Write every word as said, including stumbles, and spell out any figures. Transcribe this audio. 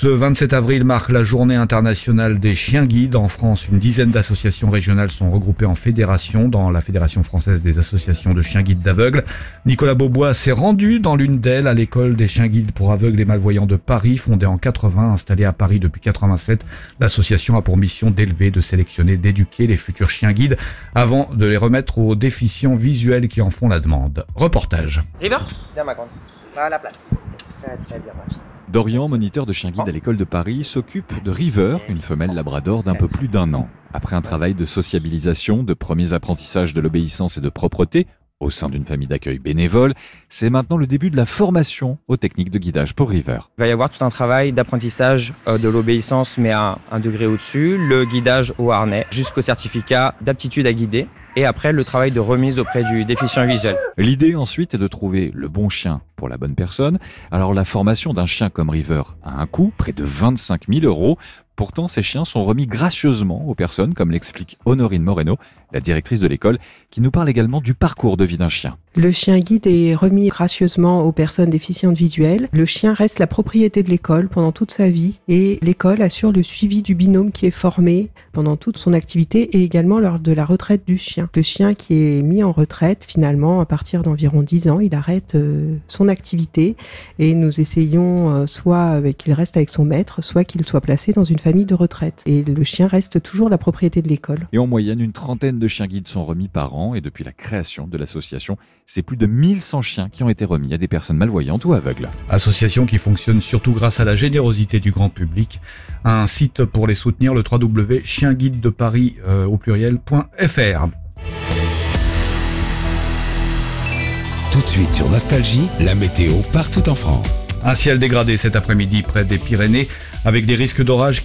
Ce vingt-sept avril marque la journée internationale des chiens guides. En France, une dizaine d'associations régionales sont regroupées en fédération dans la Fédération française des associations de chiens guides d'aveugles. Nicolas Beaubois s'est rendu dans l'une d'elles, à l'école des chiens guides pour aveugles et malvoyants de Paris, fondée en quatre-vingts, installée à Paris depuis quatre-vingt-sept. L'association a pour mission d'élever, de sélectionner, d'éduquer les futurs chiens guides avant de les remettre aux déficients visuels qui en font la demande. Reportage. River, viens ma grande, va à la place. Très très bien. Dorian, moniteur de chien guide à l'école de Paris, s'occupe de River, une femelle labrador d'un peu plus d'un an. Après un travail de sociabilisation, de premiers apprentissages de l'obéissance et de propreté, au sein d'une famille d'accueil bénévole, c'est maintenant le début de la formation aux techniques de guidage pour River. Il va y avoir tout un travail d'apprentissage de l'obéissance, mais à un degré au-dessus, le guidage au harnais, jusqu'au certificat d'aptitude à guider, et après le travail de remise auprès du déficient visuel. L'idée ensuite est de trouver le bon chien pour la bonne personne. Alors la formation d'un chien comme River a un coût, près de vingt-cinq mille euros. Pourtant, ces chiens sont remis gracieusement aux personnes, comme l'explique Honorine Moreno, la directrice de l'école, qui nous parle également du parcours de vie d'un chien. Le chien guide est remis gracieusement aux personnes déficientes visuelles. Le chien reste la propriété de l'école pendant toute sa vie et l'école assure le suivi du binôme qui est formé pendant toute son activité et également lors de la retraite du chien. Le chien qui est mis en retraite, finalement, à partir d'environ dix ans, il arrête euh, son activité et nous essayons euh, soit euh, qu'il reste avec son maître, soit qu'il soit placé dans une famille de retraite. Et le chien reste toujours la propriété de l'école. Et en moyenne, une trentaine de chiens guides sont remis par an et depuis la création de l'association, c'est plus de mille cent chiens qui ont été remis à des personnes malvoyantes ou aveugles. Association qui fonctionne surtout grâce à la générosité du grand public. Un site pour les soutenir, le w w w point chien guide de paris euh, au pluriel point f r. Tout de suite sur Nostalgie, la météo partout en France. Un ciel dégradé cet après-midi près des Pyrénées avec des risques d'orage